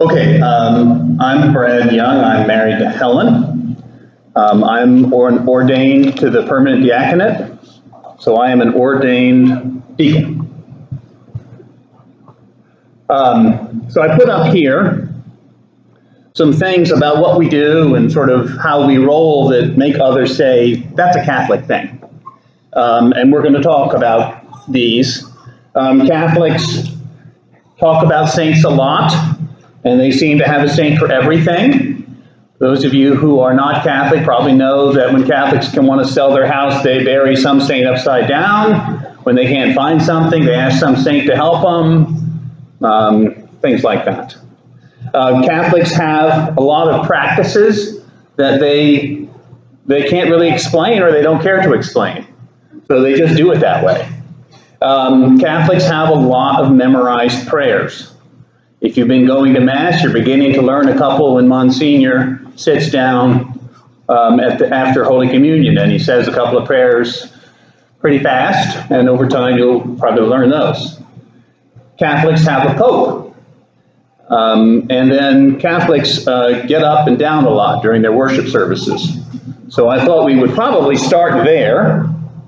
Okay, I'm Brad Young. I'm married to Helen. I'm ordained to the permanent diaconate, so I am an ordained deacon. So I put up here some things about what we do and sort of how we roll that make others say, that's a Catholic thing. And we're going to talk about these. Catholics talk about saints a lot, and they seem to have a saint for everything. Those of you who are not Catholic probably know that when Catholics can want to sell their house, they bury some saint upside down. When they can't find something, they ask some saint to help them. Things like that. Catholics have a lot of practices that they can't really explain or they don't care to explain. So they just do it that way. Catholics have a lot of memorized prayers. If you've been going to Mass, you're beginning to learn a couple when Monsignor sits down after Holy Communion, and he says a couple of prayers pretty fast, and over time you'll probably learn those. Catholics have a Pope, and then Catholics get up and down a lot during their worship services. So I thought we would probably start there.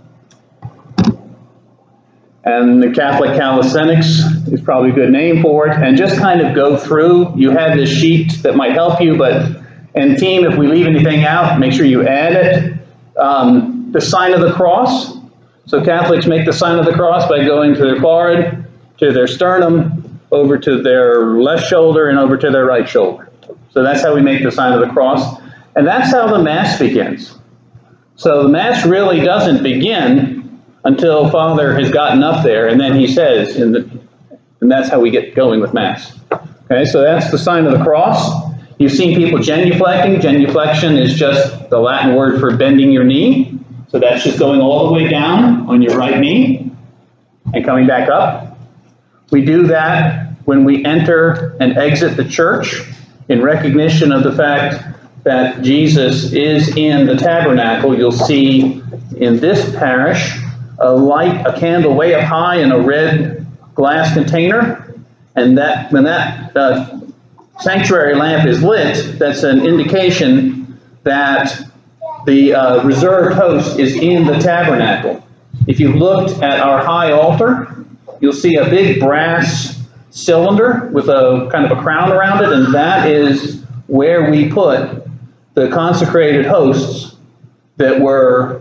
And the Catholic Calisthenics is probably a good name for it. And just kind of go through. You have this sheet that might help you, and team, if we leave anything out, make sure you add it. The sign of the cross. So Catholics make the sign of the cross by going to their forehead, to their sternum, over to their left shoulder, and over to their right shoulder. So that's how we make the sign of the cross. And that's how the Mass begins. So the Mass really doesn't begin until Father has gotten up there, and then he says, and that's how we get going with Mass. Okay, so that's the sign of the cross. You've seen people genuflecting. Genuflection is just the Latin word for bending your knee. So that's just going all the way down on your right knee and coming back up. We do that when we enter and exit the church in recognition of the fact that Jesus is in the tabernacle. You'll see in this parish a candle way up high in a red glass container, and that when that sanctuary lamp is lit, that's an indication that the reserved host is in the tabernacle. If you looked at our high altar, you'll see a big brass cylinder with a kind of a crown around it, and that is where we put the consecrated hosts that were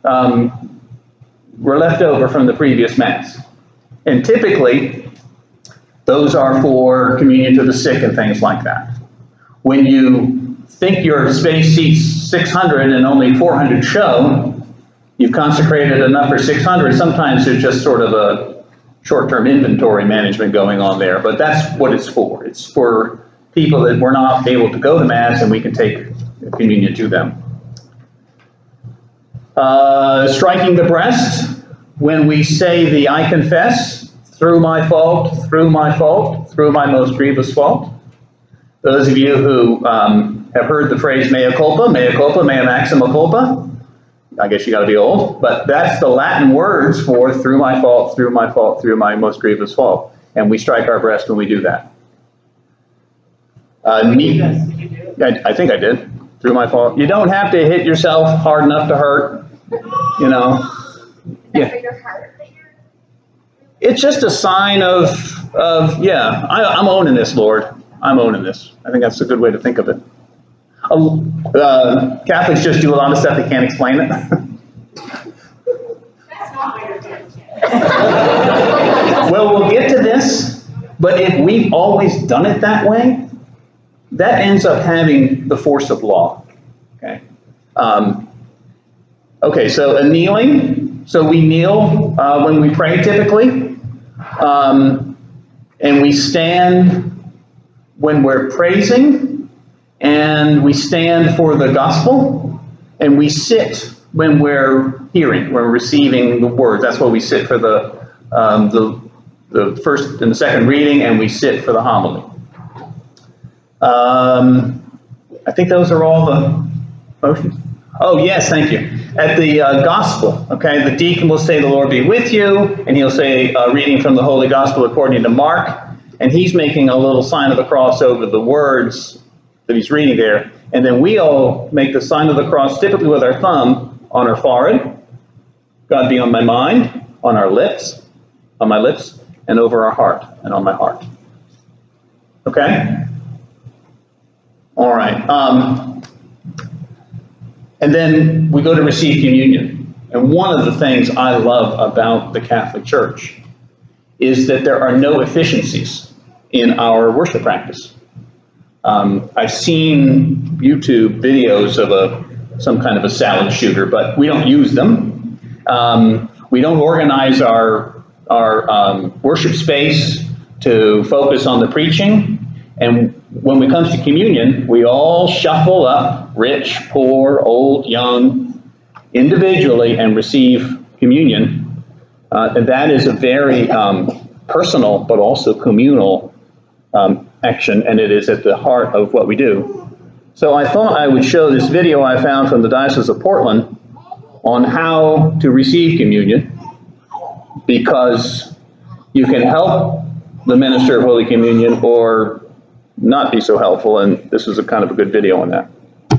left over from the previous Mass. And typically, those are for communion to the sick and things like that. When you think your space seats 600 and only 400 show, you've consecrated enough for 600. Sometimes there's just sort of a short-term inventory management going on there, but that's what it's for. It's for people that were not able to go to Mass, and we can take communion to them. Striking the breast, when we say the I confess, through my fault, through my fault, through my most grievous fault. Those of you who have heard the phrase mea culpa, mea maxima culpa, I guess you got to be old, but that's the Latin words for through my fault, through my fault, through my most grievous fault. And we strike our breast when we do that. I think I did. Through my fault. You don't have to hit yourself hard enough to hurt, you know. Yeah. It's just a sign of yeah, I'm owning this, Lord. I'm owning this. I think that's a good way to think of it. Catholics just do a lot of stuff they can't explain it. That's not what you're doing. Well, we'll get to this, but if we've always done it that way, that ends up having the force of law. Okay. Okay, so a kneeling. So we kneel when we pray typically. And we stand when we're praising. And we stand for the gospel. And we sit when we're hearing, when we're receiving the words. That's why we sit for the first and the second reading, and we sit for the homily. I think those are all the motions. Oh, yes, thank you. At the gospel, okay, the deacon will say, "The Lord be with you," and he'll say, reading from the Holy Gospel according to Mark, and he's making a little sign of the cross over the words that he's reading there. And then we all make the sign of the cross, typically with our thumb on our forehead, God be on my mind, on our lips, on my lips, and over our heart, and on my heart. Okay? All right. And then we go to receive communion. And one of the things I love about the Catholic Church is that there are no efficiencies in our worship practice. I've seen YouTube videos of some kind of a salad shooter, but we don't use them. We don't organize our worship space to focus on the preaching. And when it comes to communion, we all shuffle up, rich, poor, old, young, individually, and receive communion. And that is a very personal, but also communal action, and it is at the heart of what we do. So I thought I would show this video I found from the Diocese of Portland on how to receive communion, because you can help the minister of Holy Communion or not be so helpful, and this is a kind of a good video on that.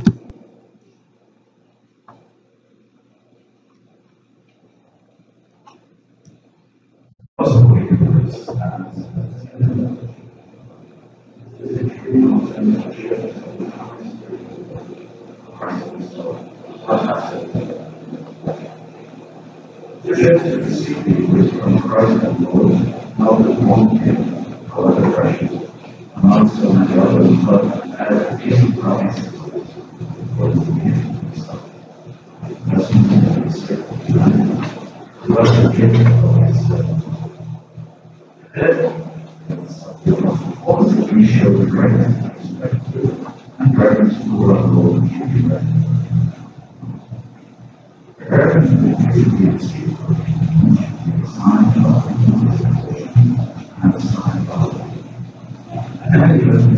We show the greatness and reverence for our Lord Jesus Christ. The reverence of the Trinity is a sign of and a sign of and it was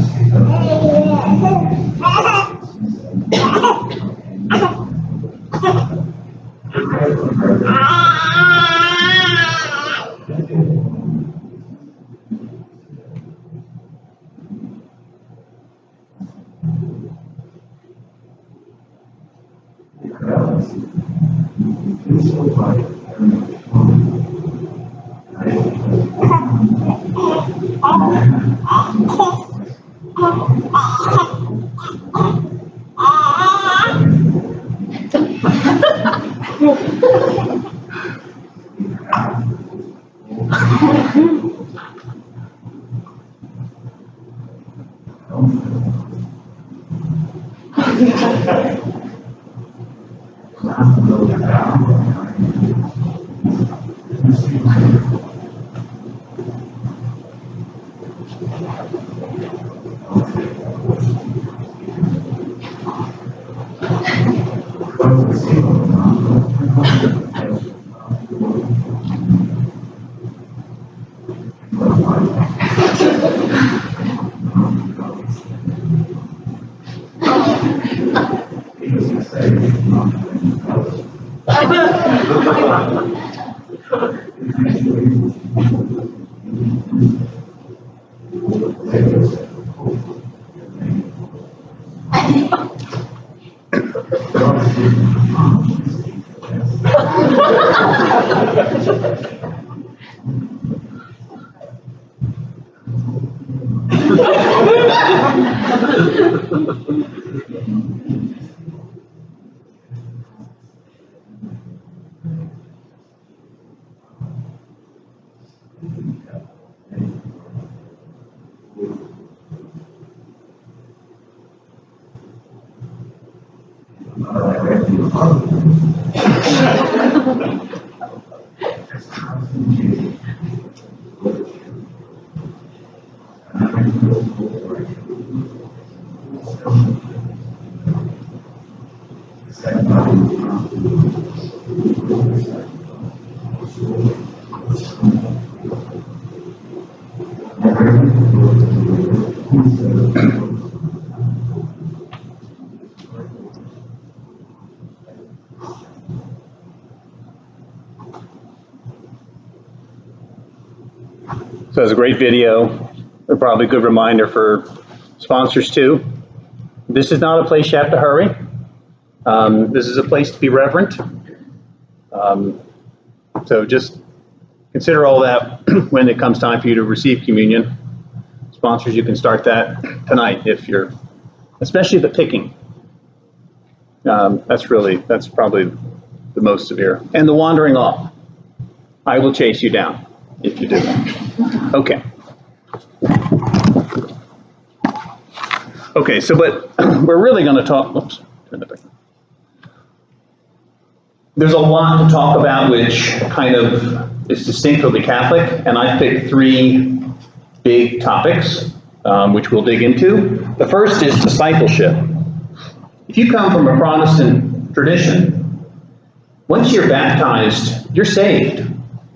So it's a great video. They're probably a good reminder for sponsors too. This is not a place you have to hurry. This is a place to be reverent. So just consider all that when it comes time for you to receive communion. Sponsors, you can start that tonight especially the picking. That's probably the most severe. And the wandering off. I will chase you down if you do that. Okay. Okay, so but we're really going to talk, oops, turn that back. There's a lot to talk about which kind of is distinctively Catholic, and I picked 3 big topics, which we'll dig into. The first is discipleship. If you come from a Protestant tradition, once you're baptized, you're saved.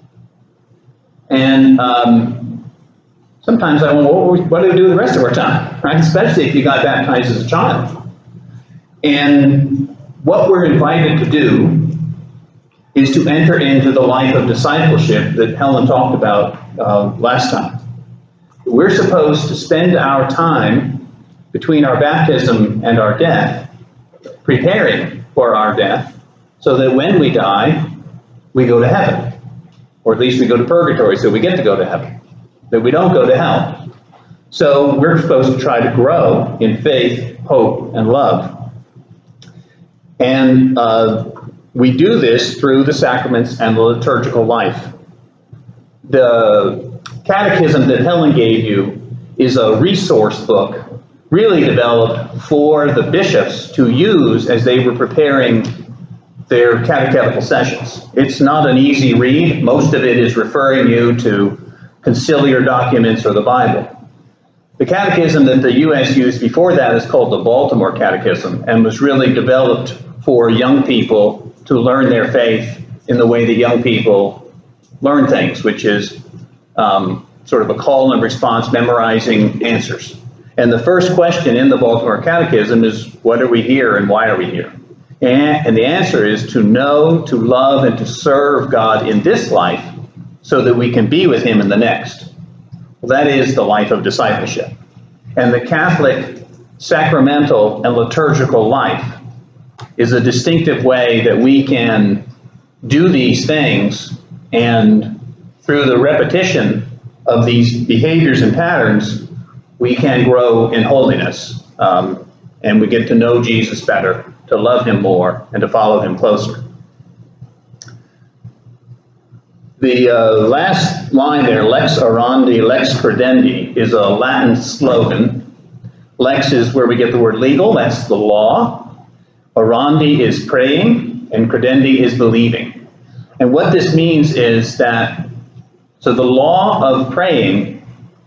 And sometimes I wonder, what do we do the rest of our time, right? Especially if you got baptized as a child. And what we're invited to do is to enter into the life of discipleship that Helen talked about last time. We're supposed to spend our time between our baptism and our death, preparing for our death, so that when we die, we go to heaven. Or at least we go to purgatory, so we get to go to heaven. That we don't go to hell. So we're supposed to try to grow in faith, hope, and love. And we do this through the sacraments and the liturgical life. The catechism that Helen gave you is a resource book really developed for the bishops to use as they were preparing their catechetical sessions. It's not an easy read. Most of it is referring you to conciliar documents or the Bible. The catechism that the U.S. used before that is called the Baltimore Catechism and was really developed for young people to learn their faith in the way that young people learn things, which is sort of a call and response, memorizing answers. And the first question in the Baltimore Catechism is, what are we here and why are we here? And the answer is to know, to love, and to serve God in this life so that we can be with him in the next. Well, that is the life of discipleship. And the Catholic sacramental and liturgical life is a distinctive way that we can do these things, and through the repetition of these behaviors and patterns, we can grow in holiness, and we get to know Jesus better, to love him more, and to follow him closer. The last line there, lex orandi, lex credendi, is a Latin slogan. Lex is where we get the word legal, that's the law. Orandi is praying, and credendi is believing. And what this means is that, so the law of praying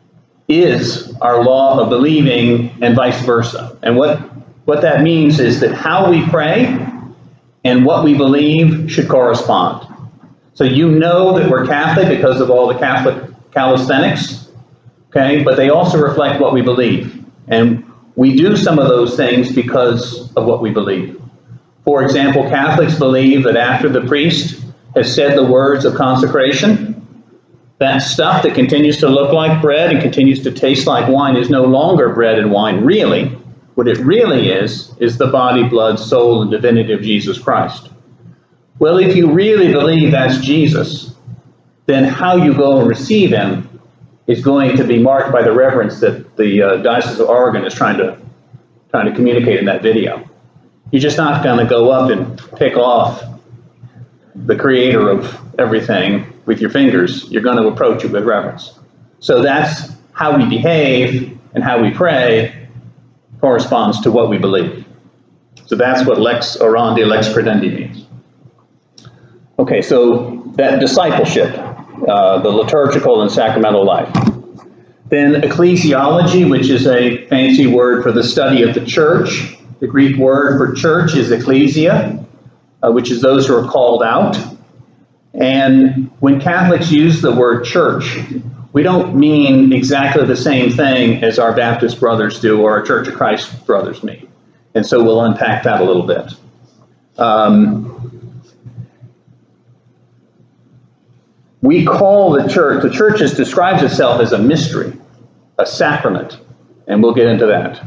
is our law of believing, and vice versa. And what that means is that how we pray and what we believe should correspond. So you know that we're Catholic because of all the Catholic calisthenics, okay? But they also reflect what we believe. And we do some of those things because of what we believe. For example, Catholics believe that after the priest has said the words of consecration, that stuff that continues to look like bread and continues to taste like wine is no longer bread and wine, really. What it really is the body, blood, soul, and divinity of Jesus Christ. Well, if you really believe that's Jesus, then how you go and receive him is going to be marked by the reverence that the Diocese of Oregon is trying to communicate in that video. You're just not going to go up and pick off the creator of everything with your fingers. You're going to approach it with reverence. So that's how we behave and how we pray corresponds to what we believe. So that's what lex orandi, lex credendi means. Okay, so that discipleship, the liturgical and sacramental life. Then ecclesiology, which is a fancy word for the study of the church. The Greek word for church is ecclesia, which is those who are called out. And when Catholics use the word church, we don't mean exactly the same thing as our Baptist brothers do or our Church of Christ brothers mean. And so we'll unpack that a little bit. We call the church describes itself as a mystery a sacrament, and we'll get into that.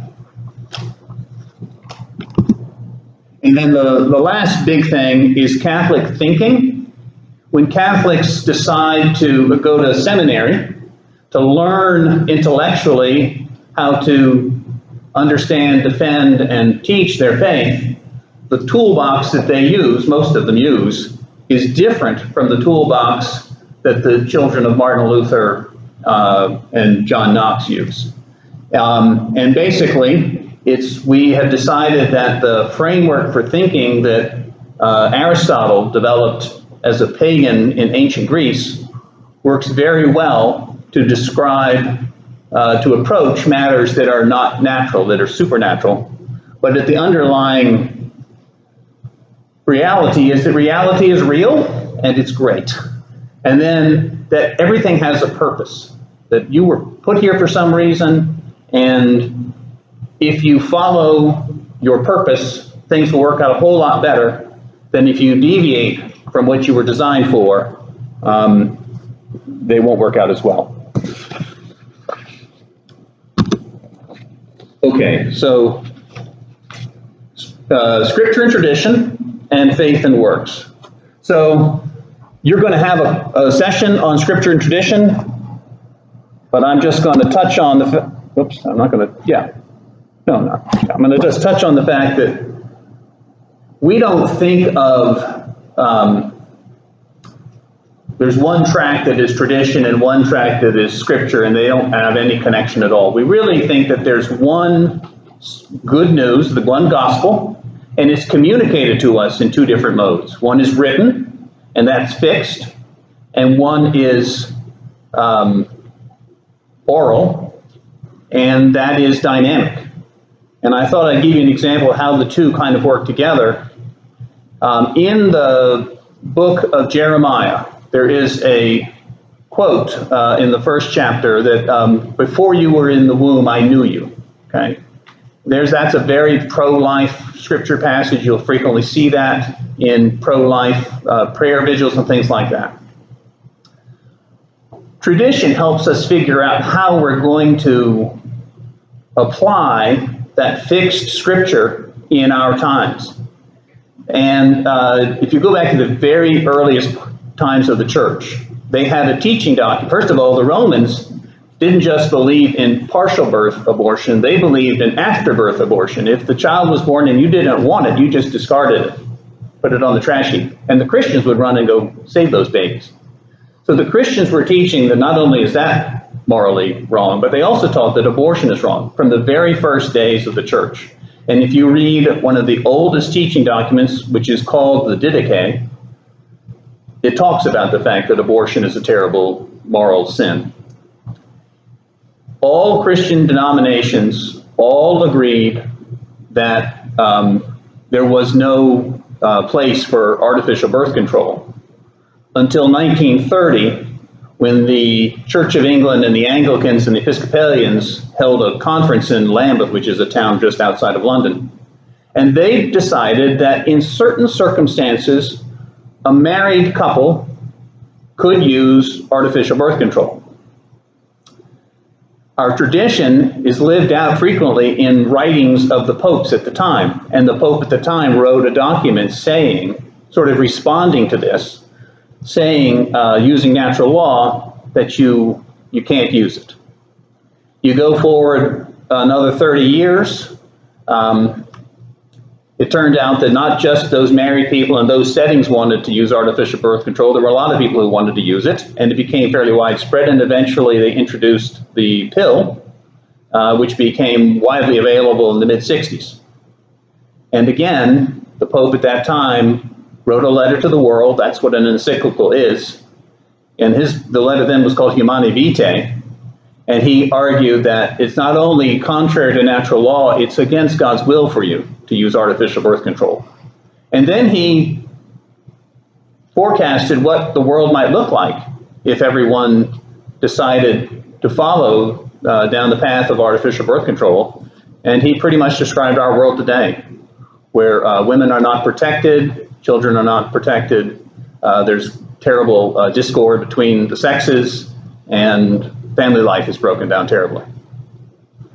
And then the last big thing is Catholic thinking. When Catholics decide to go to seminary to learn intellectually how to understand, defend, and teach their faith, the toolbox that they use, most of them use, is different from the toolbox that the children of Martin Luther and John Knox use. And basically, we have decided that the framework for thinking that Aristotle developed as a pagan in ancient Greece works very well to describe, to approach matters that are not natural, that are supernatural, but that the underlying reality is that reality is real and it's great. And then that everything has a purpose, that you were put here for some reason, and if you follow your purpose, things will work out a whole lot better than if you deviate from what you were designed for. They won't work out as well. Okay, so scripture and tradition and faith and works. So you're going to have a session on scripture and tradition, but I'm just going to touch on I'm going to just touch on the fact that we don't think of, there's one track that is tradition and one track that is scripture, and they don't have any connection at all. We really think that there's one good news, the one gospel, and it's communicated to us in two different modes. One is written, and that's fixed, and one is oral, and that is dynamic. And I thought I'd give you an example of how the two kind of work together. In the book of Jeremiah, there is a quote in the first chapter that before you were in the womb, I knew you. Okay, that's a very pro-life scripture passage. You'll frequently see that in pro-life prayer vigils and things like that. Tradition helps us figure out how we're going to apply that fixed scripture in our times. And if you go back to the very earliest times of the church, they had a teaching document. First of all, the Romans didn't just believe in partial birth abortion, they believed in afterbirth abortion. If the child was born and you didn't want it, you just discarded it, put it on the trash heap. And the Christians would run and go save those babies. So the Christians were teaching that not only is that morally wrong, but they also taught that abortion is wrong from the very first days of the church. And if you read one of the oldest teaching documents, which is called the Didache, it talks about the fact that abortion is a terrible moral sin. All Christian denominations all agreed that there was no place for artificial birth control until 1930, when the Church of England and the Anglicans and the Episcopalians held a conference in Lambeth, which is a town just outside of London. And they decided that in certain circumstances, a married couple could use artificial birth control. Our tradition is lived out frequently in writings of the popes at the time. And the pope at the time wrote a document saying, sort of responding to this, saying, using natural law, that you can't use it. You go forward another 30 years, it turned out that not just those married people in those settings wanted to use artificial birth control. There were a lot of people who wanted to use it, and it became fairly widespread, and eventually they introduced the pill, which became widely available in the mid-60s. And again, the Pope at that time wrote a letter to the world. That's what an encyclical is. And the letter then was called Humanae Vitae. And he argued that it's not only contrary to natural law, it's against God's will for you to use artificial birth control. And then he forecasted what the world might look like if everyone decided to follow down the path of artificial birth control. And he pretty much described our world today, where women are not protected, children are not protected, there's terrible discord between the sexes, and family life is broken down terribly.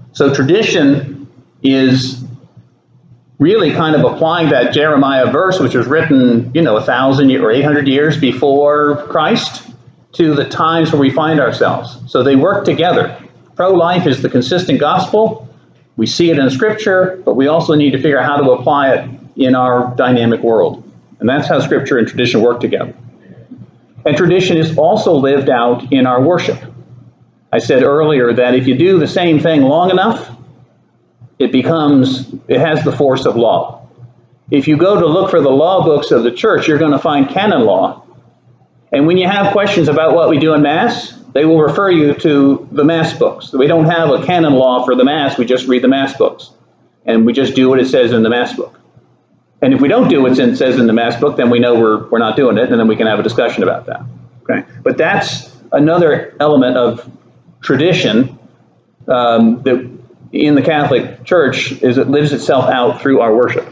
So tradition is really kind of applying that Jeremiah verse, which was written, 1,000 or 800 years before Christ, to the times where we find ourselves. So they work together. Pro-life is the consistent gospel. We see it in Scripture, but we also need to figure out how to apply it in our dynamic world. And that's how Scripture and tradition work together. And tradition is also lived out in our worship. I said earlier that if you do the same thing long enough, it has the force of law. If you go to look for the law books of the church, you're going to find canon law. And when you have questions about what we do in Mass, they will refer you to the Mass books. We don't have a canon law for the Mass, we just read the Mass books. And we just do what it says in the Mass book. And if we don't do what it says in the Mass book, then we know we're not doing it, and then we can have a discussion about that. Okay? But that's another element of tradition that in the Catholic Church is it lives itself out through our worship.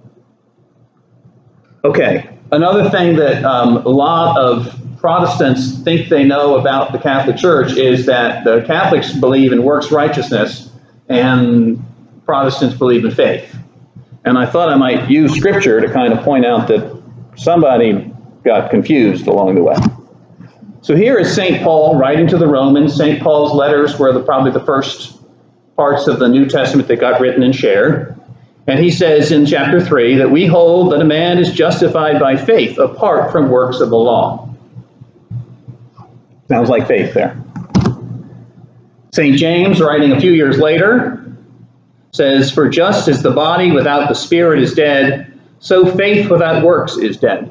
Okay, another thing that a lot of Protestants think they know about the Catholic Church is that the Catholics believe in works righteousness and Protestants believe in faith. And I thought I might use Scripture to kind of point out that somebody got confused along the way. So here is St. Paul writing to the Romans. St. Paul's letters were probably the first parts of the New Testament that got written and shared. And he says in chapter 3 that we hold that a man is justified by faith apart from works of the law. Sounds like faith there. St. James, writing a few years later, says, for just as the body without the spirit is dead, so faith without works is dead.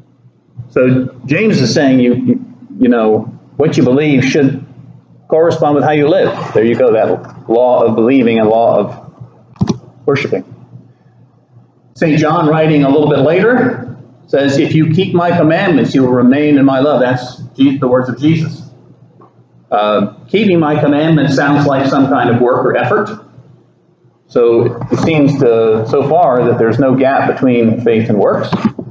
So James is saying you know, what you believe should correspond with how you live. There you go, that law of believing and law of worshiping. St. John, writing a little bit later, says, if you keep my commandments, you will remain in my love. That's the words of Jesus. Keeping my commandments sounds like some kind of work or effort. So it seems so far that there's no gap between faith and works.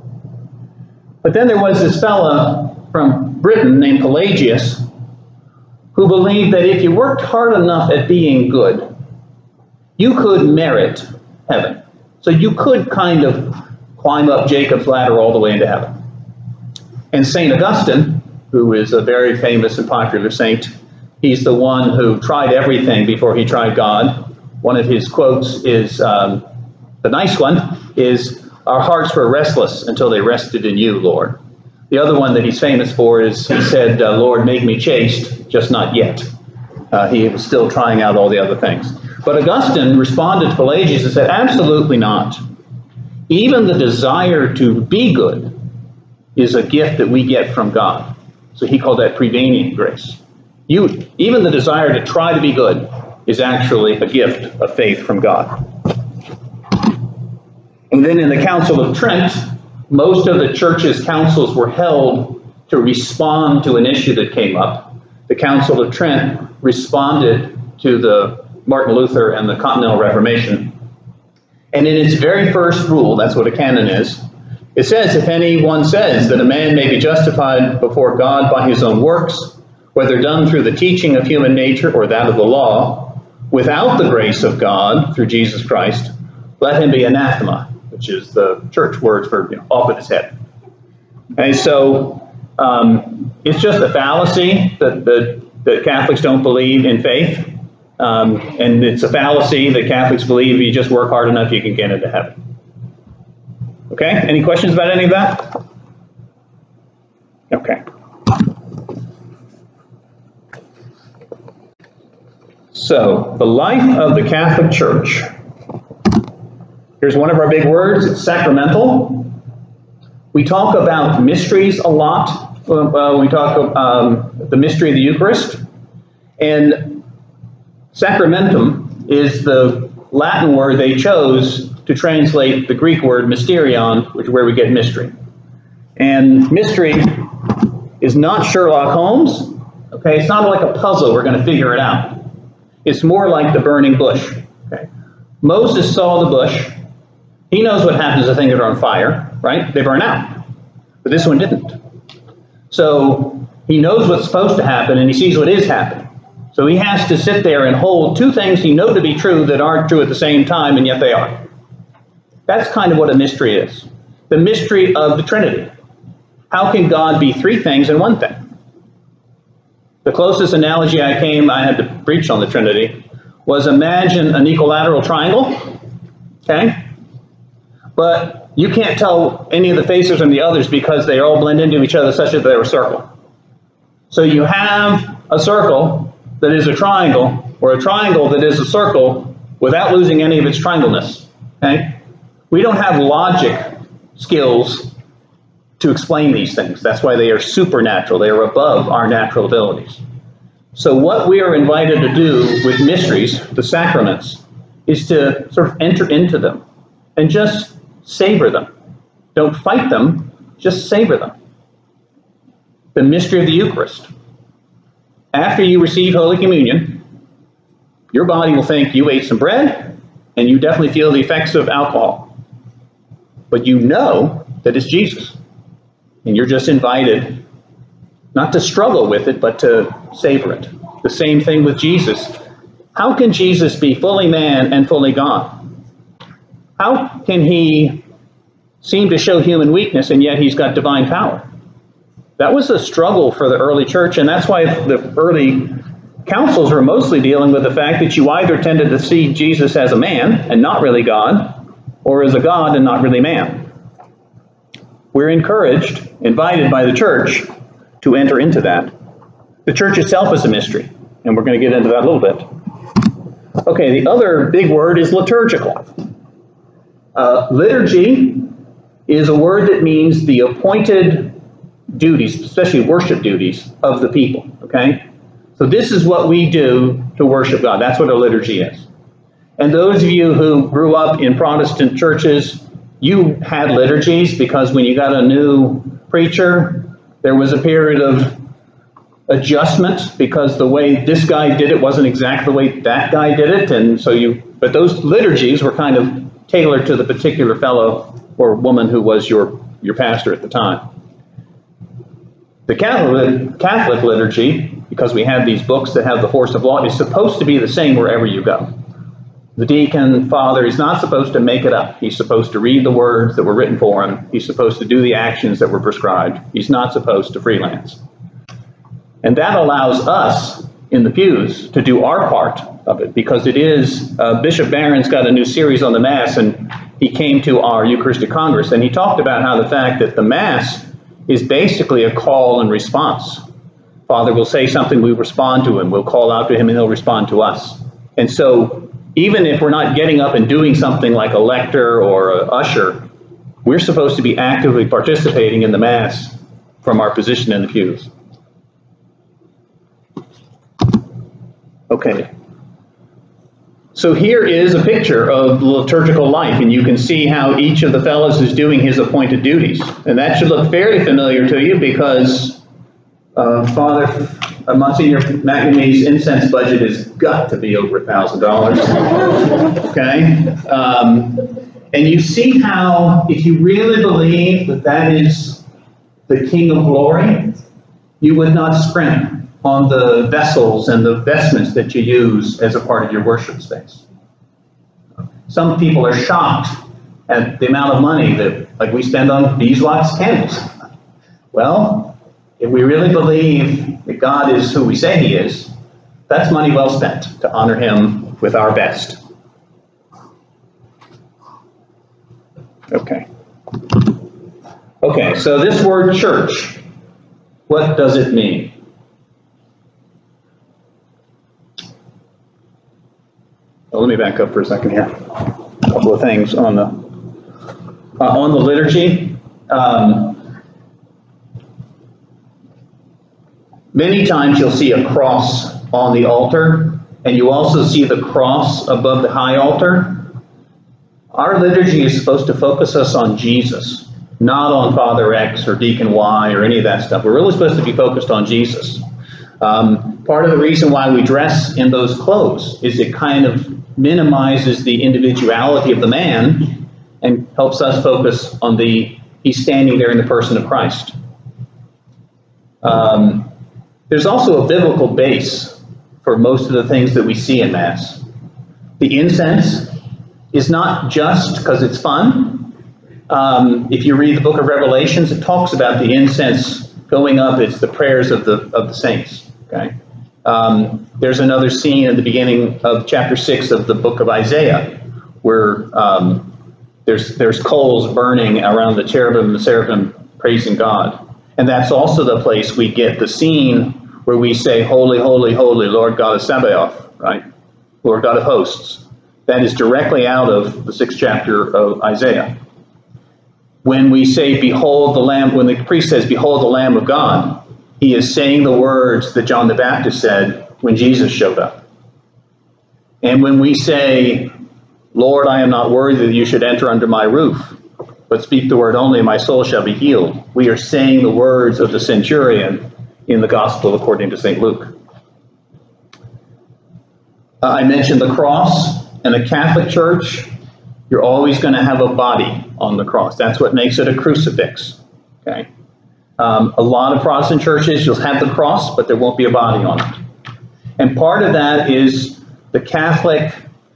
But then there was this fella from Britain named Pelagius who believed that if you worked hard enough at being good, you could merit heaven. So you could kind of climb up Jacob's ladder all the way into heaven. And St. Augustine, who is a very famous and popular saint, he's the one who tried everything before he tried God. One of his quotes is, the nice one, is, our hearts were restless until they rested in you, Lord. The other one that he's famous for is, he said, Lord, make me chaste, just not yet. He was still trying out all the other things. But Augustine responded to Pelagius and said, absolutely not. Even the desire to be good is a gift that we get from God. So he called that prevenient grace. Even the desire to try to be good is actually a gift of faith from God. And then in the Council of Trent, most of the church's councils were held to respond to an issue that came up. The Council of Trent responded to the Martin Luther and the Continental Reformation. And in its very first rule, that's what a canon is, it says, if anyone says that a man may be justified before God by his own works, whether done through the teaching of human nature or that of the law, without the grace of God through Jesus Christ, let him be anathema, which is the church word for off with his head. And so it's just a fallacy that Catholics don't believe in faith. And it's a fallacy that Catholics believe if you just work hard enough, you can get into heaven. Okay? Any questions about any of that? Okay. So, the life of the Catholic Church. Here's one of our big words. It's sacramental. We talk about mysteries a lot. We talk about the mystery of the Eucharist. And sacramentum is the Latin word they chose to translate the Greek word mysterion, which is where we get mystery. And mystery is not Sherlock Holmes. Okay, it's not like a puzzle, we're going to figure it out. It's more like the burning bush. Okay? Moses saw the bush. He knows what happens if things are on fire, right? They burn out. But this one didn't. So he knows what's supposed to happen, and he sees what is happening. So he has to sit there and hold two things he knows to be true that aren't true at the same time, and yet they are. That's kind of what a mystery is. The mystery of the Trinity. How can God be three things in one thing? The closest analogy I had to preach on the Trinity, was imagine an equilateral triangle, okay? But you can't tell any of the faces from the others because they all blend into each other such that they're a circle. So you have a circle that is a triangle, or a triangle that is a circle, without losing any of its triangleness, okay? We don't have logic skills to explain these things. That's why they are supernatural. They are above our natural abilities. So what we are invited to do with mysteries, the sacraments, is to sort of enter into them and just savor them. Don't fight them, just savor them. The mystery of the Eucharist. After you receive Holy Communion, your body will think you ate some bread, and you definitely feel the effects of alcohol. But you know that it's Jesus. And you're just invited not to struggle with it, but to savor it. The same thing with Jesus. How can Jesus be fully man and fully God? How can he seem to show human weakness and yet he's got divine power? That was a struggle for the early church, and that's why the early councils were mostly dealing with the fact that you either tended to see Jesus as a man and not really God, or as a God and not really man. We're encouraged, invited by the church, to enter into that. The church itself is a mystery, and we're going to get into that a little bit. Okay, the other big word is liturgical. Liturgy is a word that means the appointed duties, especially worship duties, of the people, okay? So this is what we do to worship God. That's what a liturgy is. And those of you who grew up in Protestant churches, you had liturgies because when you got a new preacher, there was a period of adjustment because the way this guy did it wasn't exactly the way that guy did it. And so but those liturgies were kind of tailored to the particular fellow or woman who was your pastor at the time. The Catholic liturgy, because we have these books that have the force of law, is supposed to be the same wherever you go. The deacon, father, is not supposed to make it up. He's supposed to read the words that were written for him. He's supposed to do the actions that were prescribed. He's not supposed to freelance. And that allows us in the pews to do our part of it, because it is, Bishop Barron's got a new series on the Mass, and he came to our Eucharistic Congress, and he talked about how the fact that the Mass is basically a call and response. Father will say something, we respond to him. We'll call out to him, and he'll respond to us. And so even if we're not getting up and doing something like a lector or an usher, we're supposed to be actively participating in the Mass from our position in the pews. Okay. So here is a picture of the liturgical life, and you can see how each of the fellows is doing his appointed duties. And that should look fairly familiar to you because Monsignor McNamee's incense budget has got to be over $1,000. Okay? And you see how, if you really believe that that is the King of Glory, you would not scrimp on the vessels and the vestments that you use as a part of your worship space. Some people are shocked at the amount of money that, like, we spend on beeswax candles. Well, if we really believe that God is who we say he is, that's money well spent to honor him with our best. Okay. Okay, so this word church, what does it mean? Well, let me back up for a second here. A couple of things on the liturgy. Many times you'll see a cross on the altar, and you also see the cross above the high altar. Our liturgy is supposed to focus us on Jesus, not on Father X or Deacon Y or any of that stuff. We're really supposed to be focused on Jesus. Part of the reason why we dress in those clothes is it kind of minimizes the individuality of the man and helps us focus on he's standing there in the person of Christ. There's also a biblical base for most of the things that we see in Mass. The incense is not just because it's fun. If you read the book of Revelations, it talks about the incense going up. It's the prayers of the saints. Okay. There's another scene at the beginning of chapter 6 of the book of Isaiah where there's coals burning around the cherubim and the seraphim praising God. And that's also the place we get the scene where we say, "Holy, holy, holy, Lord God of Sabaoth," right? Lord God of hosts. That is directly out of the 6th chapter of Isaiah. When we say, "Behold the Lamb," when the priest says, "Behold the Lamb of God," he is saying the words that John the Baptist said when Jesus showed up. And when we say, "Lord, I am not worthy that you should enter under my roof, but speak the word only, and my soul shall be healed," we are saying the words of the centurion in the Gospel according to St. Luke. I mentioned the cross. In a Catholic Church, you're always going to have a body on the cross. That's what makes it a crucifix. Okay. A lot of Protestant churches, you'll have the cross, but there won't be a body on it. And part of that is the Catholic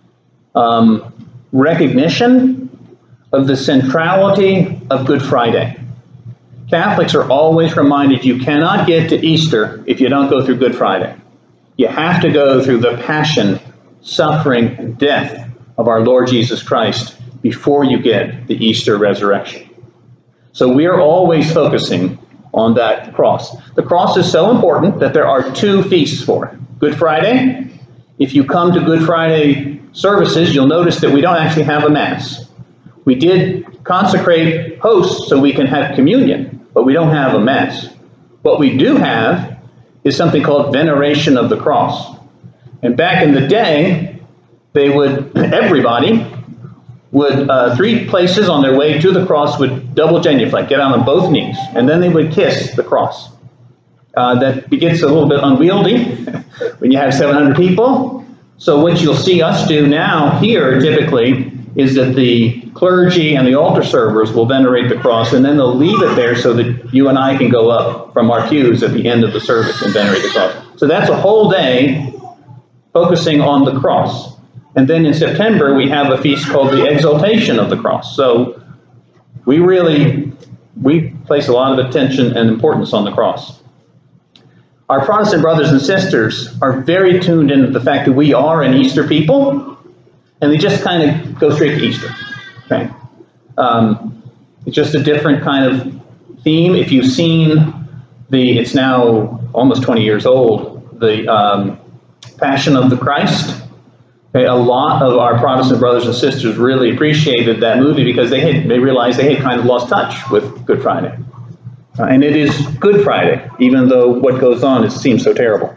recognition of the centrality of Good Friday. Catholics are always reminded you cannot get to Easter if you don't go through Good Friday. You have to go through the passion, suffering, and death of our Lord Jesus Christ before you get the Easter resurrection. So we are always focusing on that cross. The cross is so important that there are 2 feasts for it. Good Friday. If you come to Good Friday services, you'll notice that we don't actually have a Mass. We did consecrate hosts so we can have communion, but we don't have a Mass. What we do have is something called veneration of the cross. And back in the day, everybody would, 3 places on their way to the cross would double genuflect, get on both knees, and then they would kiss the cross. That gets a little bit unwieldy when you have 700 people. So what you'll see us do now here typically is that the clergy and the altar servers will venerate the cross, and then they'll leave it there so that you and I can go up from our pews at the end of the service and venerate the cross. So that's a whole day focusing on the cross. And then in September, we have a feast called the Exaltation of the Cross. So we place a lot of attention and importance on the cross. Our Protestant brothers and sisters are very tuned into the fact that we are an Easter people, and they just kind of go straight to Easter. Okay? It's just a different kind of theme. If you've seen it's now almost 20 years old, the Passion of the Christ. Okay, a lot of our Protestant brothers and sisters really appreciated that movie because they realized they had kind of lost touch with Good Friday. And it is Good Friday, even though what goes on, it seems so terrible.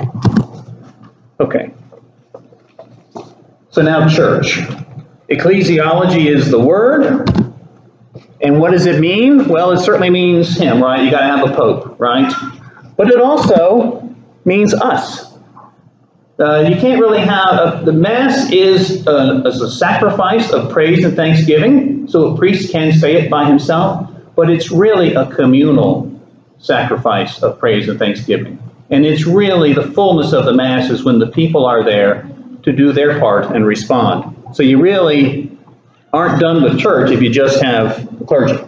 Okay. So now church. Ecclesiology is the word. And what does it mean? Well, it certainly means him, right? You got to have a pope, right? But it also means us. You can't really have, the Mass is a sacrifice of praise and thanksgiving, so a priest can say it by himself, but it's really a communal sacrifice of praise and thanksgiving. And it's really the fullness of the Mass is when the people are there to do their part and respond. So you really aren't done with church if you just have the clergy.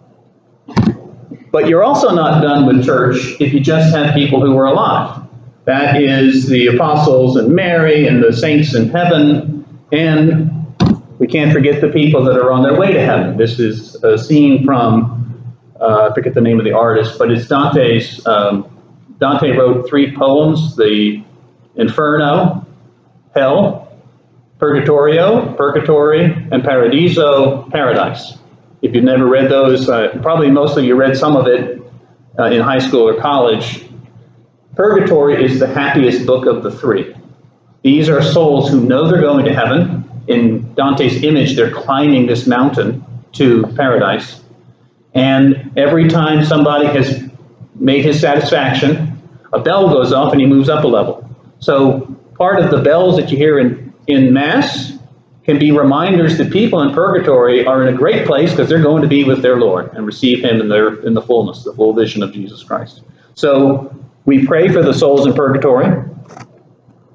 But you're also not done with church if you just have people who are alive. That is the apostles and Mary and the saints in heaven, and we can't forget the people that are on their way to heaven. This is a scene from, I forget the name of the artist, but it's Dante's, Dante wrote 3 poems, the Inferno, Hell, Purgatorio, Purgatory, and Paradiso, Paradise. If you've never read those, probably most of you read some of it in high school or college. Purgatory is the happiest book of the 3. These are souls who know they're going to heaven. In Dante's image, they're climbing this mountain to paradise. And every time somebody has made his satisfaction, a bell goes off and he moves up a level. So part of the bells that you hear in Mass can be reminders that people in purgatory are in a great place because they're going to be with their Lord and receive him in the fullness, the full vision of Jesus Christ. So we pray for the souls in purgatory.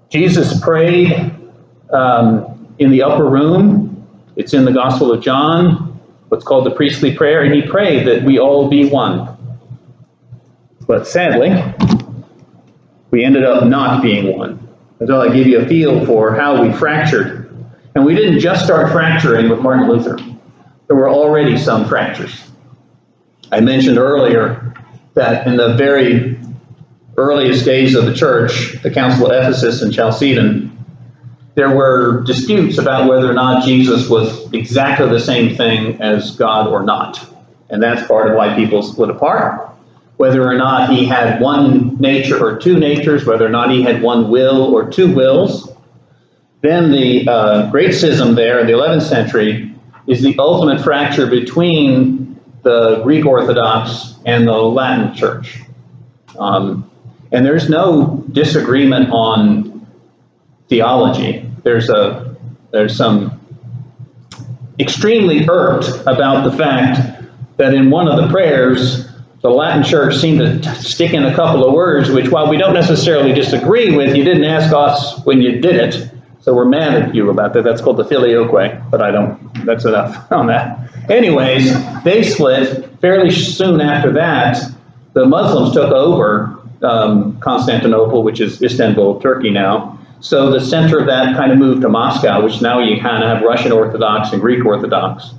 Jesus prayed in the upper room. It's in the Gospel of John, what's called the priestly prayer, and he prayed that we all be one. But sadly, we ended up not being one. Until I give you a feel for how we fractured. And we didn't just start fracturing with Martin Luther. There were already some fractures. I mentioned earlier that in the very earliest days of the church, the Council of Ephesus and Chalcedon, there were disputes about whether or not Jesus was exactly the same thing as God or not. And that's part of why people split apart. Whether or not he had one nature or two natures, whether or not he had one will or two wills. Then the Great Schism there in the 11th century is the ultimate fracture between the Greek Orthodox and the Latin Church. And there's no disagreement on theology. There's some extremely irked about the fact that in one of the prayers, the Latin Church seemed to stick in a couple of words, which while we don't necessarily disagree with, you didn't ask us when you did it, so we're mad at you about that. That's called the filioque, but that's enough on that. Anyways, they split. Fairly soon after that, the Muslims took over Constantinople, which is Istanbul, Turkey now. So the center of that kind of moved to Moscow, which now you kind of have Russian Orthodox and Greek Orthodox.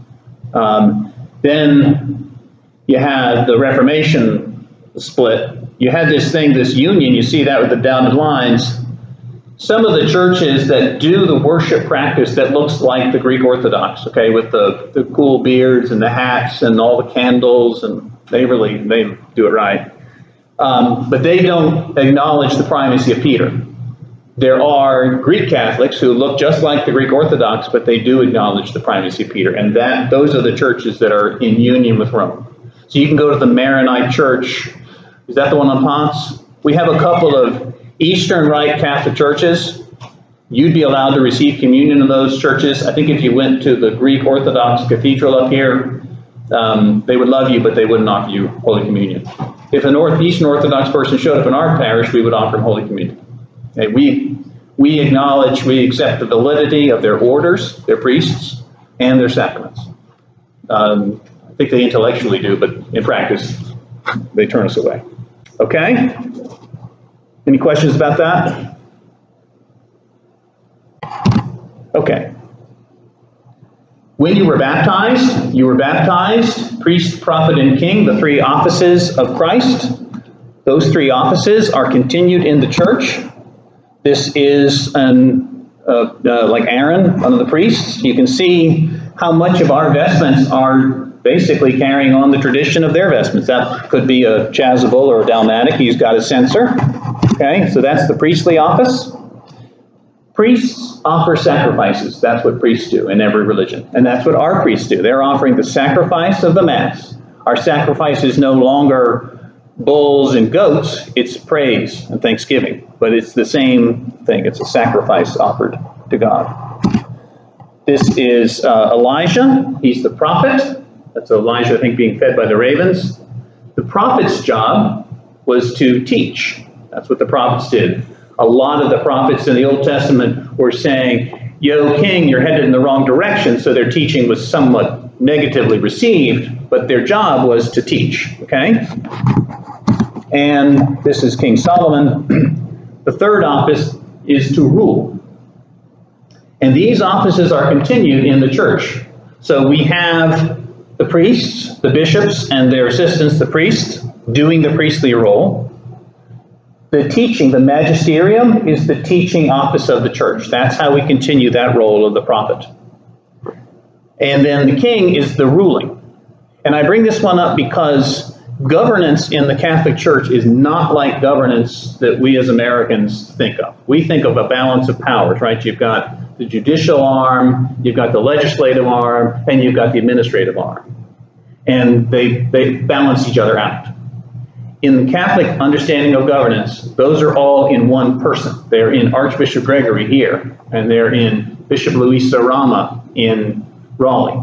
Then you had the Reformation split. You had this union, you see that with the dotted lines. Some of the churches that do the worship practice that looks like the Greek Orthodox, okay, with the cool beards and the hats and all the candles, and they do it right. But they don't acknowledge the primacy of Peter. There are Greek Catholics who look just like the Greek Orthodox, but they do acknowledge the primacy of Peter. And those are the churches that are in union with Rome. So you can go to the Maronite Church. Is that the one on Ponce? We have a couple of Eastern Rite Catholic churches. You'd be allowed to receive communion in those churches. I think if you went to the Greek Orthodox Cathedral up here, they would love you, but they wouldn't offer you Holy Communion. If a Eastern Orthodox person showed up in our parish, we would offer him Holy Communion. Okay, we accept the validity of their orders, their priests, and their sacraments. I think they intellectually do, but in practice, they turn us away. Okay? Any questions about that? Okay. When you were baptized, priest, prophet, and king, the three offices of Christ. Those three offices are continued in the church. This is like Aaron, one of the priests. You can see how much of our vestments are basically carrying on the tradition of their vestments. That could be a chasuble or a dalmatic. He's got a censer. Okay, so that's the priestly office. Priests offer sacrifices. That's what priests do in every religion. And that's what our priests do. They're offering the sacrifice of the Mass. Our sacrifice is no longer bulls and goats. It's praise and thanksgiving. But it's the same thing. It's a sacrifice offered to God. This is Elijah. He's the prophet. That's Elijah, I think, being fed by the ravens. The prophet's job was to teach. That's what the prophets did. A lot of the prophets in the Old Testament were saying, "Yo, king, you're headed in the wrong direction," so their teaching was somewhat negatively received, but their job was to teach, okay? And this is King Solomon. The third office is to rule. And these offices are continued in the church. So we have the priests, the bishops, and their assistants, the priests, doing the priestly role. The teaching, the magisterium, is the teaching office of the church. That's how we continue that role of the prophet. And then the king is the ruling. And I bring this one up because governance in the Catholic Church is not like governance that we as Americans think of. We think of a balance of powers, right? You've got the judicial arm, you've got the legislative arm, and you've got the administrative arm. And they balance each other out. In the Catholic understanding of governance, those are all in one person. They're in Archbishop Gregory here, and they're in Bishop Luis Sarama in Raleigh.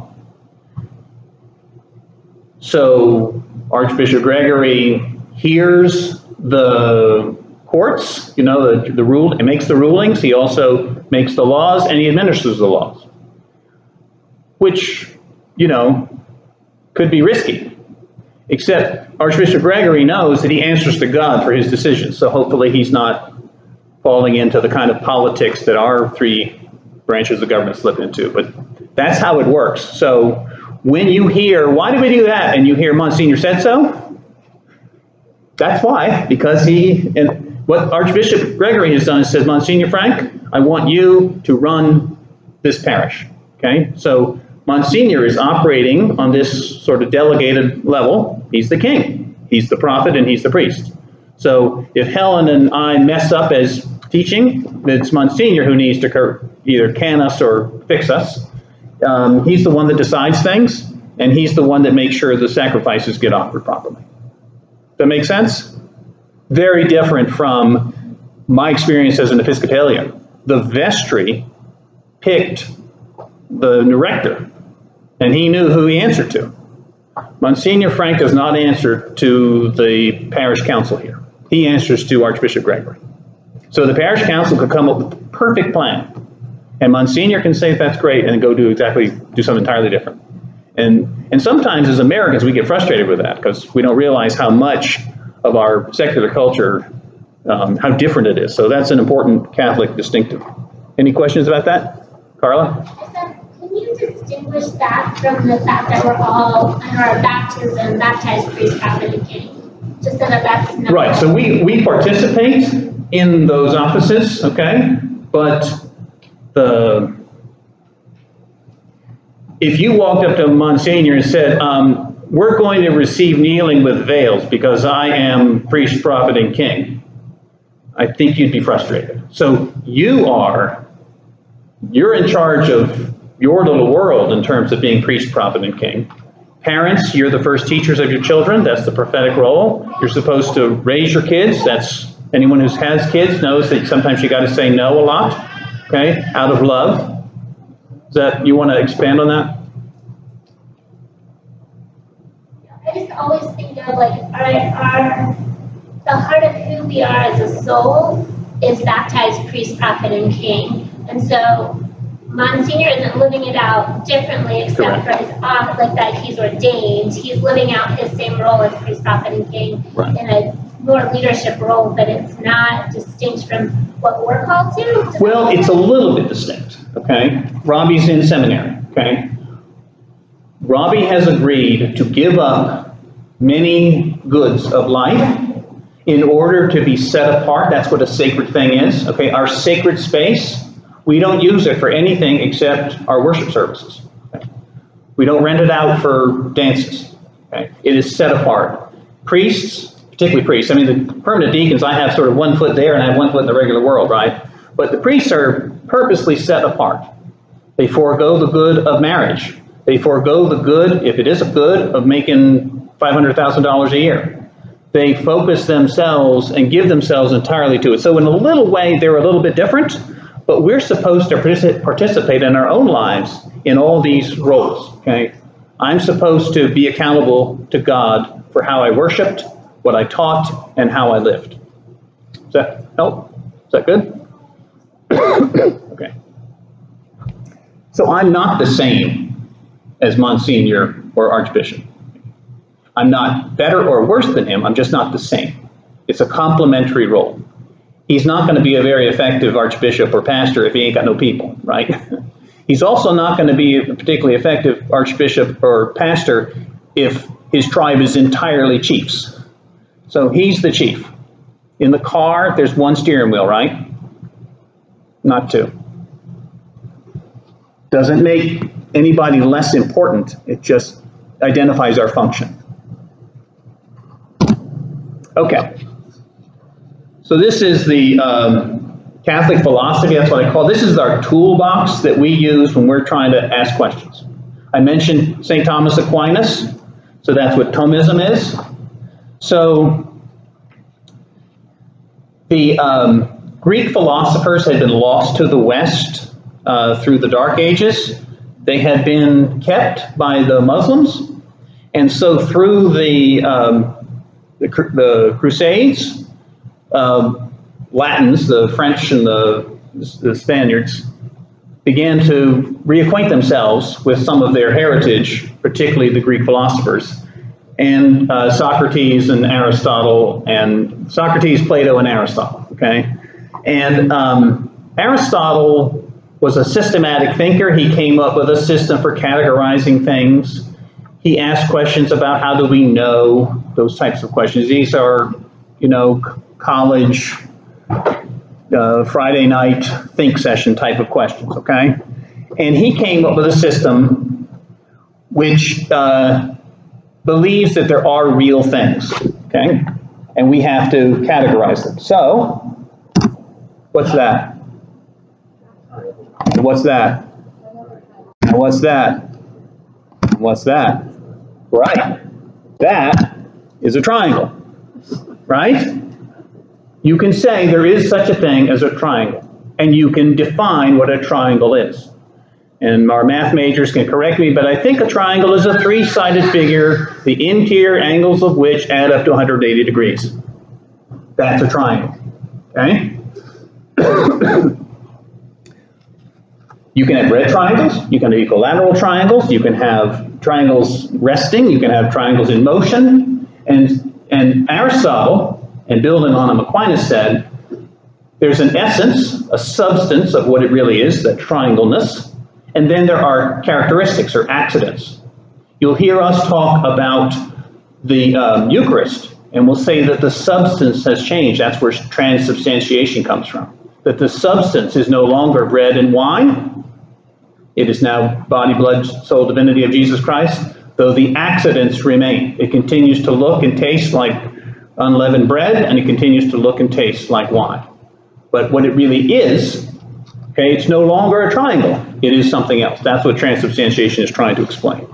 So Archbishop Gregory hears the courts, you know, the rule, it makes the rulings, he also makes the laws, and he administers the laws, which, you know, could be risky. Except Archbishop Gregory knows that he answers to God for his decisions, so hopefully he's not falling into the kind of politics that our three branches of government slip into. But that's how it works. So when you hear, why do we do that? And you hear Monsignor said so, that's why, because and what Archbishop Gregory has done is said, Monsignor Frank, I want you to run this parish, okay? So Monsignor is operating on this sort of delegated level. He's the king, he's the prophet, and he's the priest. So if Helen and I mess up as teaching, it's Monsignor who needs to either can us or fix us. He's the one that decides things, and he's the one that makes sure the sacrifices get offered properly. Does that make sense? Very different from my experience as an Episcopalian. The vestry picked the new rector, and he knew who he answered to. Monsignor Frank does not answer to the parish council here. He answers to Archbishop Gregory. So the parish council could come up with the perfect plan, and Monsignor can say that's great and go do something entirely different. And sometimes as Americans we get frustrated with that because we don't realize how much of our secular culture, how different it is. So that's an important Catholic distinctive. Any questions about that? Carla? Can you distinguish that from the fact that we're all in our baptism baptized priest, prophet, and king? Just so that's not right. So we participate in those offices, okay? But if you walked up to Monsignor and said, we're going to receive kneeling with veils because I am priest, prophet, and king, I think you'd be frustrated. So you're in charge of your little world in terms of being priest, prophet, and king. Parents, you're the first teachers of your children. That's the prophetic role. You're supposed to raise your kids. That's anyone who has kids knows that sometimes you got to say no a lot, okay, out of love. Is that, you want to expand on that? I just always think of like the heart of who we are as a soul is baptized priest, prophet, and king. And so Monsignor isn't living it out differently except for his like that he's ordained. He's living out his same role as priest, prophet, and king in a more leadership role, but it's not distinct from what we're called to. Well, it's a little bit distinct, okay? Robbie's in seminary, okay? Robbie has agreed to give up many goods of life in order to be set apart. That's what a sacred thing is, okay? Our sacred space, we don't use it for anything except our worship services. Okay? We don't rent it out for dances, okay? It is set apart. Priests, particularly priests, I mean, the permanent deacons, I have sort of 1 foot there and I have 1 foot in the regular world, right? But the priests are purposely set apart. They forego the good of marriage. They forego the good, if it is a good, of making $500,000 a year. They focus themselves and give themselves entirely to it. So in a little way, they're a little bit different, but we're supposed to participate in our own lives in all these roles, okay? I'm supposed to be accountable to God for how I worshiped, what I taught, and how I lived. Does that help? Is that good? Okay. So I'm not the same as Monsignor or Archbishop. I'm not better or worse than him, I'm just not the same. It's a complementary role. He's not going to be a very effective Archbishop or pastor if he ain't got no people, right? He's also not going to be a particularly effective Archbishop or pastor if his tribe is entirely chiefs. So he's the chief. In the car, there's one steering wheel, right? Not two. Doesn't make anybody less important. It just identifies our function. Okay. So this is the Catholic philosophy. That's what I call this is our toolbox that we use when we're trying to ask questions. I mentioned St. Thomas Aquinas. So that's what Thomism is. So the Greek philosophers had been lost to the West through the Dark Ages. They had been kept by the Muslims. And so through the Crusades, Latins, the French and the Spaniards, began to reacquaint themselves with some of their heritage, particularly the Greek philosophers, and Socrates and Aristotle, and Socrates, Plato, and Aristotle, okay? And Aristotle was a systematic thinker. He came up with a system for categorizing things. He asked questions about how do we know, those types of questions. These are, college Friday night think session type of questions, okay? And he came up with a system which believes that there are real things, okay? And we have to categorize them. So, what's that? And what's that? And what's that? And what's that? Right. That is a triangle, right? You can say there is such a thing as a triangle, and you can define what a triangle is. And our math majors can correct me, but I think a triangle is a three-sided figure, the interior angles of which add up to 180 degrees. That's a triangle, okay? You can have red triangles, you can have equilateral triangles, you can have triangles resting, you can have triangles in motion, and Aristotle, and building on what Aquinas said, there's an essence, a substance of what it really is, that triangleness, and then there are characteristics or accidents. You'll hear us talk about the Eucharist, and we'll say that the substance has changed. That's where transubstantiation comes from. That the substance is no longer bread and wine. It is now body, blood, soul, divinity of Jesus Christ, though the accidents remain. It continues to look and taste like unleavened bread, and it continues to look and taste like wine. But what it really is, okay, it's no longer a triangle. It is something else. That's what transubstantiation is trying to explain.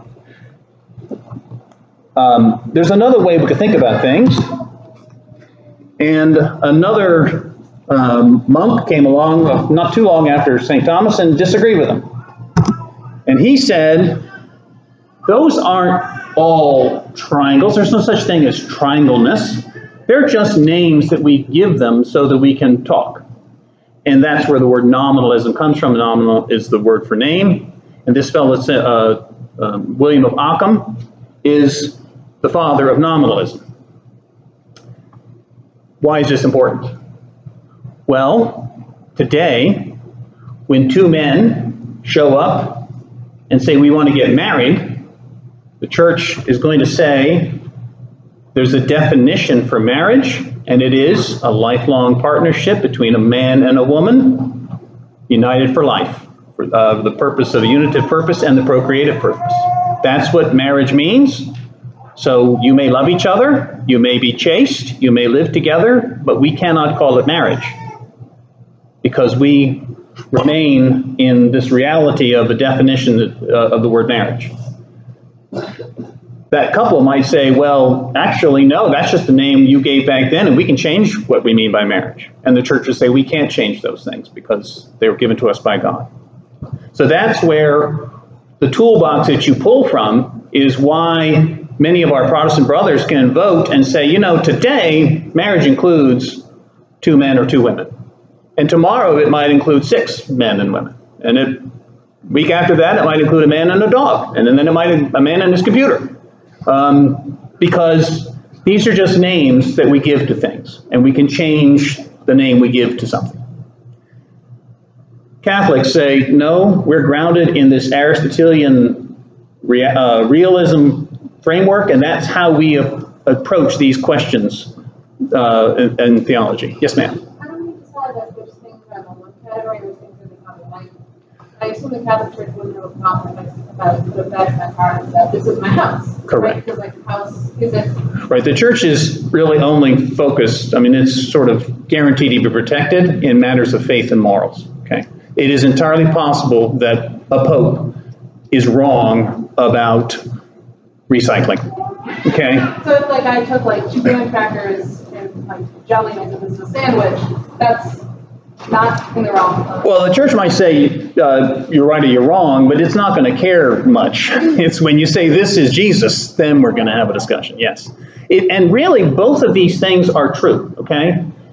There's another way we could think about things. And another monk came along not too long after St. Thomas and disagreed with him. And he said, those aren't all triangles. There's no such thing as triangleness. They're just names that we give them so that we can talk. And that's where the word nominalism comes from. Nominal is the word for name. And this fellow, William of Ockham, is the father of nominalism. Why is this important? Well, today, when two men show up and say we want to get married, the church is going to say there's a definition for marriage, and it is a lifelong partnership between a man and a woman, united for life, for the purpose of the unitive purpose and the procreative purpose. That's what marriage means. So you may love each other, you may be chaste, you may live together, but we cannot call it marriage because we remain in this reality of the definition of the word marriage. That couple might say, well, actually, no, that's just the name you gave back then, and we can change what we mean by marriage. And the church would say, we can't change those things because they were given to us by God. So that's where the toolbox that you pull from is why many of our Protestant brothers can vote and say, today, marriage includes 2 men or 2 women. And tomorrow, it might include 6 men and women. And week after that, it might include a man and a dog. And then it might a man and his computer. Because these are just names that we give to things, and we can change the name we give to something. Catholics say, no, we're grounded in this Aristotelian realism framework, and that's how we approach these questions in theology. Yes, ma'am? How do we decide that which things are in the one category and which things are in the other? Like, I assume the Catholic Church wouldn't have a problem about put a bed in my car and said, this is my house. Correct. Right? Because like house is it? Right, the church is really only focused, it's sort of guaranteed to be protected in matters of faith and morals, okay? It is entirely possible that a pope is wrong about recycling, okay? So if like I took like 2 graham crackers and like jelly and I did this as a sandwich, that's not in the realm of... Well, the church might say you're right or you're wrong, but it's not going to care much. It's when you say this is Jesus, then we're going to have a discussion, yes. And really, both of these things are true, okay?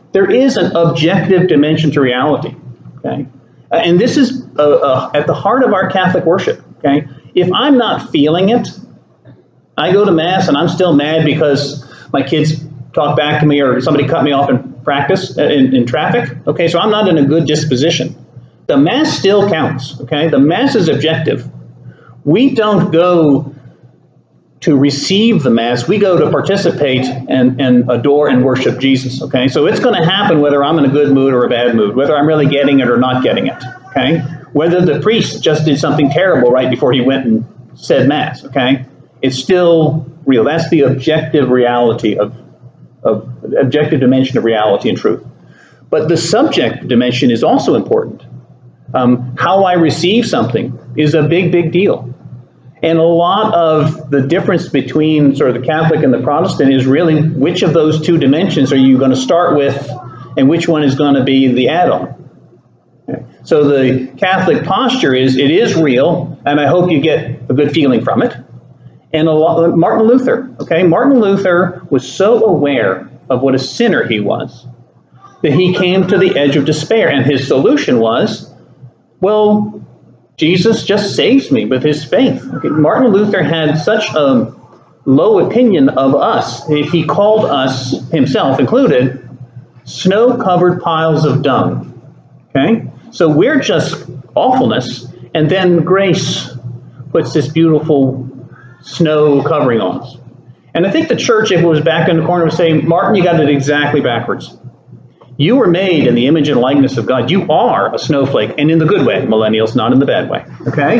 there is an objective dimension to reality, okay? And this is at the heart of our Catholic worship, okay? If I'm not feeling it, I go to Mass and I'm still mad because my kids talk back to me or somebody cut me off in practice, in traffic, okay? So I'm not in a good disposition. The Mass still counts, okay? The Mass is objective. We don't go to receive the Mass, we go to participate and adore and worship Jesus, okay? So it's going to happen whether I'm in a good mood or a bad mood, whether I'm really getting it or not getting it, okay? Whether the priest just did something terrible right before he went and said Mass, okay? It's still real. That's the objective reality of objective dimension of reality and truth. But the subject dimension is also important. How I receive something is a big, big deal. And a lot of the difference between sort of the Catholic and the Protestant is really which of those two dimensions are you going to start with and which one is going to be the add-on. Okay. So the Catholic posture is, it is real, and I hope you get a good feeling from it. And Martin Luther, okay? Martin Luther was so aware of what a sinner he was that he came to the edge of despair, and his solution was, well, Jesus just saves me with his faith. Okay, Martin Luther had such a low opinion of us. He called us, himself included, snow-covered piles of dung. Okay? So we're just awfulness, and then grace puts this beautiful snow covering on us. And I think the church, if it was back in the corner, would say, Martin, you got it exactly backwards. You were made in the image and likeness of God. You are a snowflake, and in the good way, millennials, not in the bad way, okay?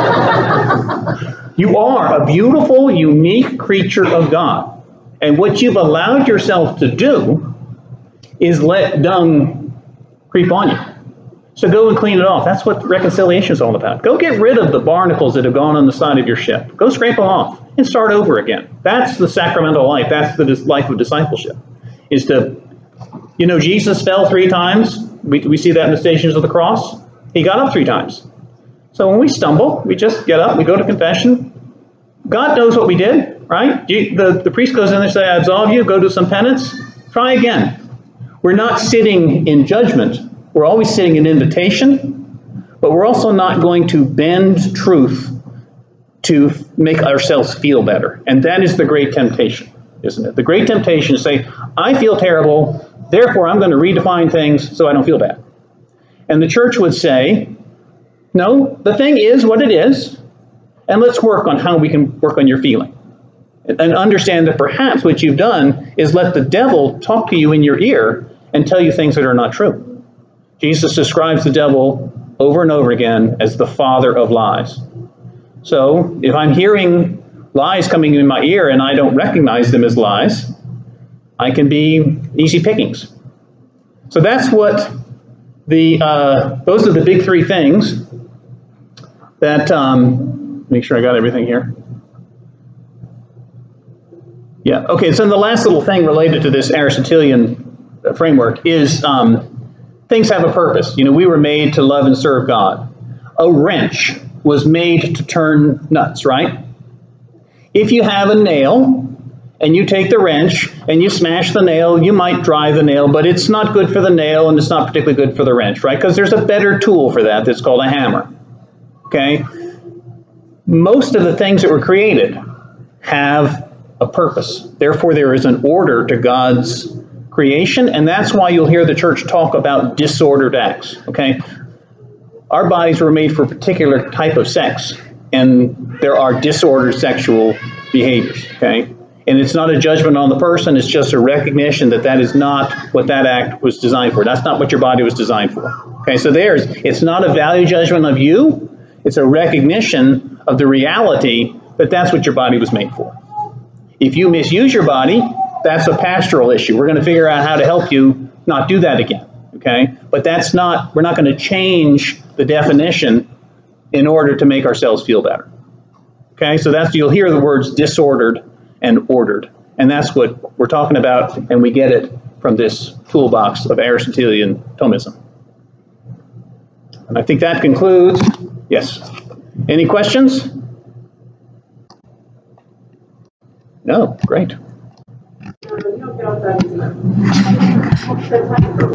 You are a beautiful, unique creature of God. And what you've allowed yourself to do is let dung creep on you. So go and clean it off. That's what reconciliation is all about. Go get rid of the barnacles that have gone on the side of your ship. Go scrape them off and start over again. That's the sacramental life. That's the life of discipleship, is to, you know, Jesus fell 3 times. We see that in the Stations of the Cross. He got up 3 times. So when we stumble, we just get up, we go to confession. God knows what we did, right? The priest goes in there and says, I absolve you, go do some penance, try again. We're not sitting in judgment. We're always sitting in invitation, but we're also not going to bend truth to make ourselves feel better. And that is the great temptation, isn't it? The great temptation is to say, I feel terrible, therefore I'm going to redefine things so I don't feel bad. And the church would say, no, the thing is what it is, and let's work on how we can work on your feeling. And understand that perhaps what you've done is let the devil talk to you in your ear and tell you things that are not true. Jesus describes the devil over and over again as the father of lies. So if I'm hearing lies coming in my ear and I don't recognize them as lies, I can be easy pickings. So that's what those are the big 3 things that, make sure I got everything here. Yeah, okay, so the last little thing related to this Aristotelian framework is things have a purpose. You know, we were made to love and serve God. A wrench was made to turn nuts, right? If you have a nail and you take the wrench and you smash the nail, you might dry the nail, but it's not good for the nail and it's not particularly good for the wrench, right? Because there's a better tool for that that's called a hammer, okay? Most of the things that were created have a purpose. Therefore, there is an order to God's creation, and that's why you'll hear the church talk about disordered acts, okay? Our bodies were made for a particular type of sex, and there are disordered sexual behaviors, okay? And it's not a judgment on the person, it's just a recognition that that is not what that act was designed for. That's not what your body was designed for, okay? So it's not a value judgment of you, it's a recognition of the reality that that's what your body was made for. If you misuse your body, that's a pastoral issue. We're going to figure out how to help you not do that again, okay? But we're not going to change the definition in order to make ourselves feel better, okay? So you'll hear the words disordered and ordered, and that's what we're talking about, and we get it from this toolbox of Aristotelian Thomism. And I think that concludes. Yes. Any questions? No, great. You know, get outside, isn't it?